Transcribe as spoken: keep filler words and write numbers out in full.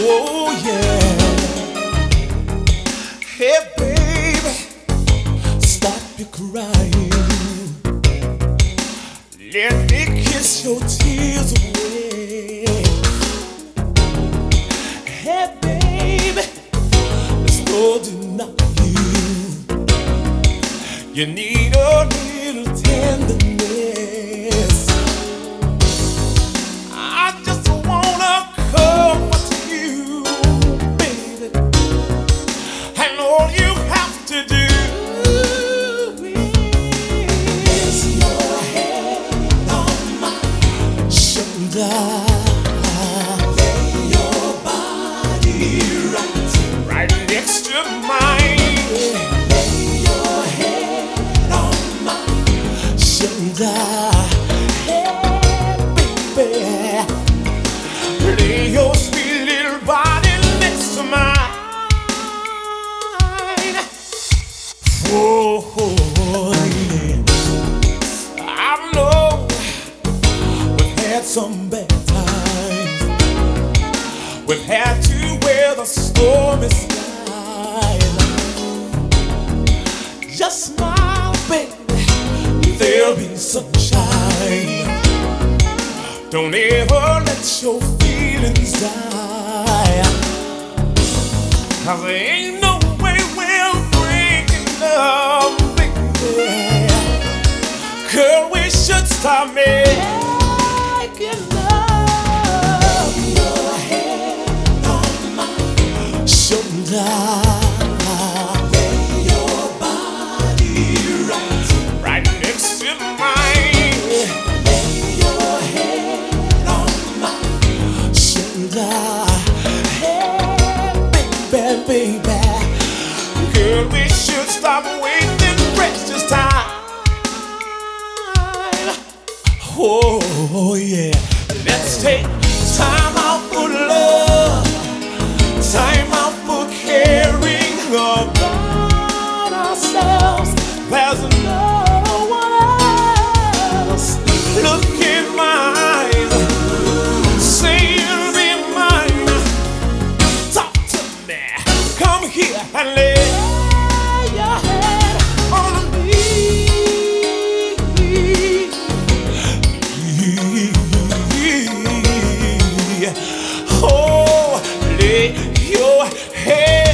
Oh yeah. Hey baby, stop your crying. Let me kiss your tears away. Hey baby, there's no denying you need a little tenderness. I just wanna comfort you, baby, and all you have to do is your head on my shoulder. Lay your body right, right next to mine. Lay your head on my shoulder. Hey, baby, lay your sweet little body next to mine. Oh, yeah. I know we've had some bad times. We've had to wear the stormy skies. Just smile, baby, there'll be sunshine. Don't ever let your feelings die, 'cause there ain't no way we're breaking up, baby. Girl, we should stop making love. Your head on my shoulder. Lay your body right, right next to mine. Lay your head on my shoulder. Hey, baby, baby, girl, we should stop wasting precious time. Oh yeah, let's take time out for love, time out for caring about ourselves. There's no one else. Look in my eyes, say you'll be mine. Talk to me, come here and lay your head on me. Oh, lay your head